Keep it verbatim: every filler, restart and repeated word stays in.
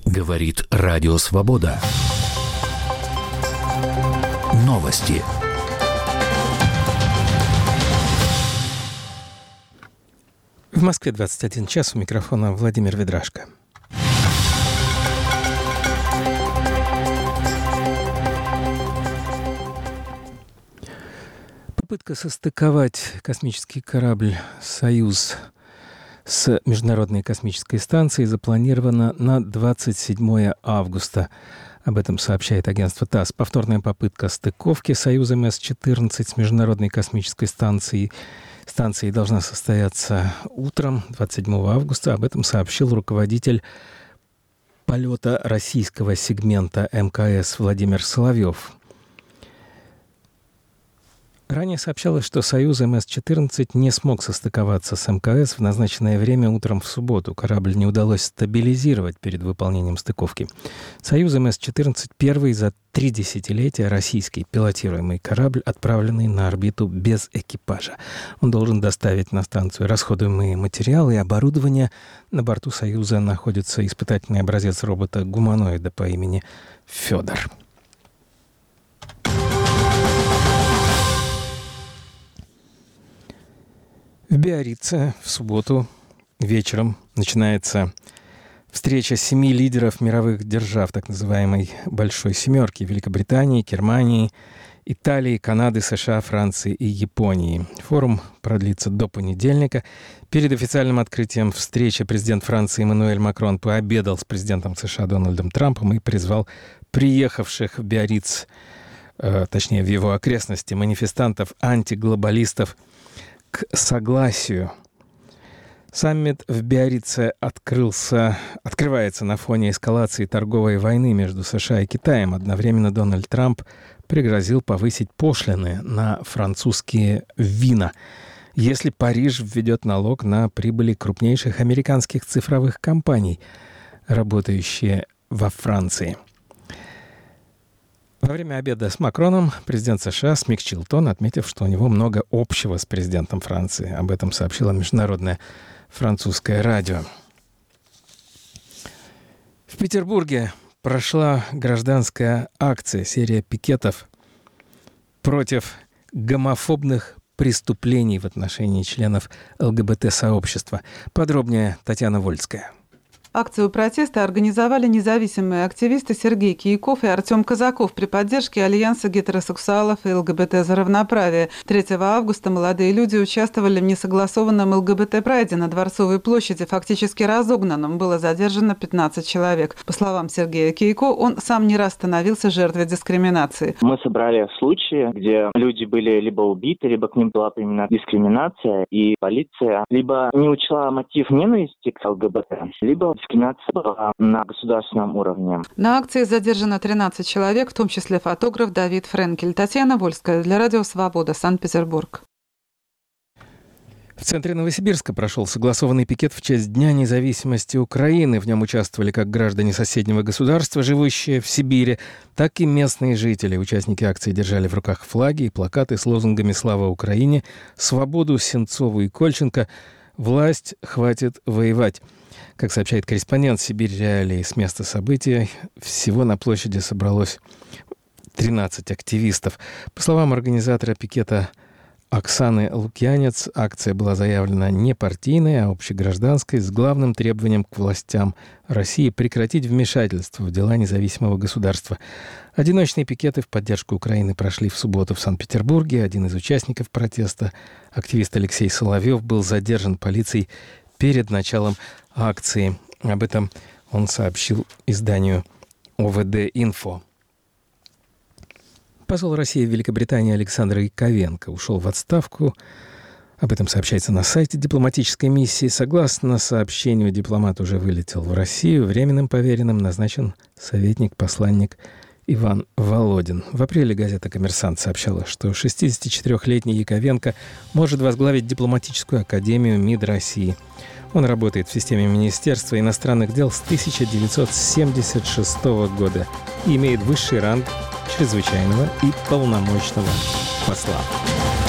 Говорит Радио Свобода. Новости. В Москве двадцать один час, у микрофона Владимир Ведрашко. Попытка состыковать космический корабль «Союз» с Международной космической станцией запланирована на двадцать седьмое августа. Об этом сообщает агентство ТАСС. Повторная попытка стыковки «Союз эм эс четырнадцать» с Международной космической станцией станцией должна состояться утром двадцать седьмого августа. Об этом сообщил руководитель полета российского сегмента эм ка эс Владимир Соловьев. Ранее сообщалось, что «Союз эм эс четырнадцать» не смог состыковаться с эм ка эс в назначенное время утром в субботу. Корабль не удалось стабилизировать перед выполнением стыковки. «Союз эм эс четырнадцать» — первый за три десятилетия российский пилотируемый корабль, отправленный на орбиту без экипажа. Он должен доставить на станцию расходуемые материалы и оборудование. На борту «Союза» находится испытательный образец робота-гуманоида по имени Федор. В Биаррице в субботу вечером начинается встреча семи лидеров мировых держав, так называемой «Большой семерки» — Великобритании, Германии, Италии, Канады, США, Франции и Японии. Форум продлится до понедельника. Перед официальным открытием встречи президент Франции Эммануэль Макрон пообедал с президентом США Дональдом Трампом и призвал приехавших в Биарриц, э, точнее в его окрестности, манифестантов, антиглобалистов, к согласию. Саммит в Биаррице открылся, открывается на фоне эскалации торговой войны между США и Китаем. Одновременно Дональд Трамп пригрозил повысить пошлины на французские вина, если Париж введет налог на прибыли крупнейших американских цифровых компаний, работающие во Франции. Во время обеда с Макроном президент США смягчил тон, отметив, что у него много общего с президентом Франции. Об этом сообщило международное французское радио. В Петербурге прошла гражданская акция, серия пикетов против гомофобных преступлений в отношении членов эл гэ бэ тэ-сообщества. Подробнее Татьяна Вольская. Акцию протеста организовали независимые активисты Сергей Кияков и Артем Казаков при поддержке Альянса гетеросексуалов и эл гэ бэ тэ за равноправие. третьего августа молодые люди участвовали в несогласованном эл гэ бэ тэ-прайде на Дворцовой площади, фактически разогнанном. Было задержано пятнадцать человек. По словам Сергея Кияко, он сам не раз становился жертвой дискриминации. Мы собрали случаи, где люди были либо убиты, либо к ним была применена дискриминация, и полиция либо не учла мотив ненависти к эл гэ бэ тэ, либо дискриминация была на государственном уровне. На акции задержано тринадцать человек, в том числе фотограф Давид Френкель. Татьяна Вольская для Радио Свобода, Санкт-Петербург. В центре Новосибирска прошел согласованный пикет в честь Дня независимости Украины. В нем участвовали как граждане соседнего государства, живущие в Сибири, так и местные жители. Участники акции держали в руках флаги и плакаты с лозунгами «Слава Украине», «Свободу Сенцову и Кольченко», «Власть, хватит воевать». Как сообщает корреспондент «Сибирь Реалии» с места событий, всего на площади собралось тринадцать активистов. По словам организатора пикета Оксаны Лукьянец, акция была заявлена не партийной, а общегражданской, с главным требованием к властям России прекратить вмешательство в дела независимого государства. Одиночные пикеты в поддержку Украины прошли в субботу в Санкт-Петербурге. Один из участников протеста, активист Алексей Соловьев, был задержан полицией перед началом акции. Об этом он сообщил изданию о вэ дэ Инфо. Посол России в Великобритании Александр Яковенко ушел в отставку. Об этом сообщается на сайте дипломатической миссии. Согласно сообщению, дипломат уже вылетел в Россию. Временным поверенным назначен советник-посланник Иван Володин. В апреле газета «Коммерсант» сообщала, что шестидесятичетырёхлетний Яковенко может возглавить дипломатическую академию МИД России. Он работает в системе Министерства иностранных дел с тысяча девятьсот семьдесят шестого года и имеет высший ранг чрезвычайного и полномочного посла.